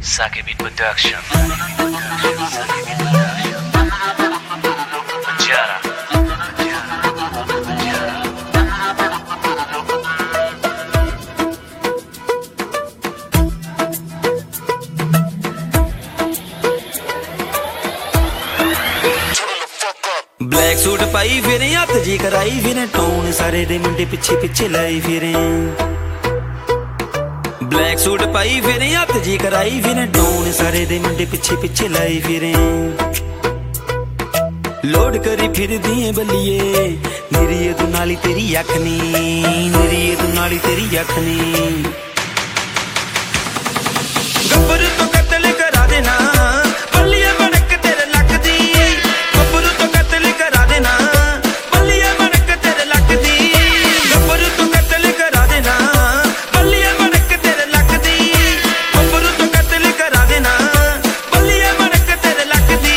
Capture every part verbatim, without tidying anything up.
Saki Beat Production. Saki Beat Production. Jara. Black suit पाई फिरे हथ जी कराई फिरे टोन सारे दे मुंडे पिछे पिछे लाई फिरे ब्लैक सूट पाई फिरे हथ जी कराई फिरे टोन सारे दे मुंडे पिछे पिछे लाई फिरे लोड करी फिर दिए बलिए निरिये तू नाली तेरी अखनी निरिये तू नाली तेरी अखनी गब्बर तो कत्ल करा देना बलिए बनक तेरे लक दी गब्बर तो कत्ल करा देना बलिए बनक तेरे लक दी गब्बर तो कत्ल करा देना बलिए बनक तेरे लक दी गब्बर तो कत्ल करा देना बलिए बनक तेरे लक दी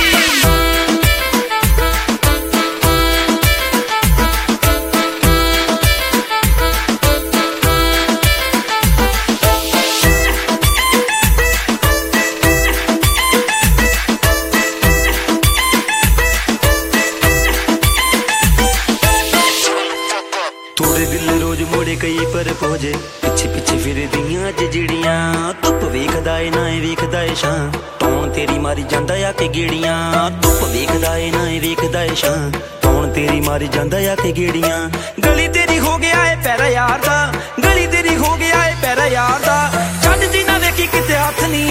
थोड़े दिल रोज मोड़े कई पर पहुंचे पिछे पिछे फिर दियां जजड़ियां धुप वेखदा ए ना वेखदा ए शां टोन तेरी मारी जांदा आ के गेड़ियां धुप वेखदा ए ना वेखदा ए शां टोन तेरी मारी जांदा आ के गेड़ियां गली तेरी हो गया है पैरा यार दा गली तेरी हो गया है पैरा यार दा छड्ड दी ना वेखी किते हथ नी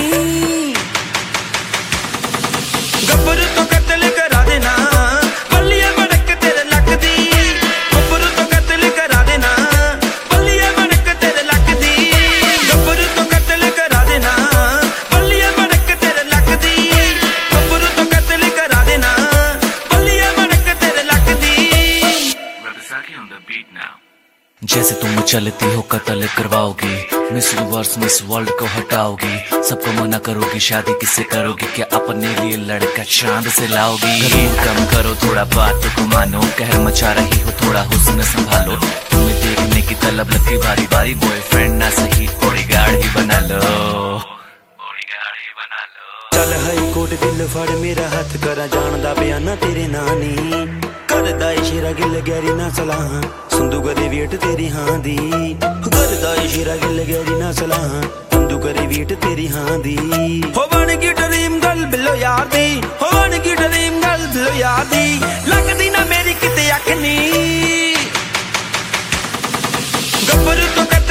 गब्बर तो कत्ल करा देना बलिए बनक तेरे लक दी गब्बर तो कत्ल करा देना बलिए बनक तेरे लक दी गब्बर तो कत्ल करा देना बलिए बनक तेरे लक दी गब्बर तो कत्ल करा देना बलिए बनक तेरे लक दी। Saki on the beat now. जैसे तुम चलती हो कत्ल करवाओगी मिस यूनिवर्स मिस वर्ल्ड को हटाओगी सबको मना करोगी शादी किससे करोगी क्या अपने लिए लड़का चांद से लाओगी घरूर कम करो थोड़ा बात को मानो कहर मचा रही हो थोड़ा हुस्न संभालो तुम्हें देखने की तलब लगती बारी बारी बॉयफ्रेंड ना सही बॉडीगार्ड ही बना लो बॉडीगार्ड ही बना लो चल हाई कोट दिल फड़ मेरा हथ करा जानदा बयाना तेरे नानी करदा इशारा गिल गैरी ना सलाह संदू करे वेट तेरी हां दी करदा इशारा गिल गैरी ना सलाह संदू करे वेट तेरी हां दी हो बन की ड्रीम गर्ल बिलो यार दी हो बन की ड्रीम गर्ल बिलो यार दी लगदी ना मेरी किते अख नी गब्बर तो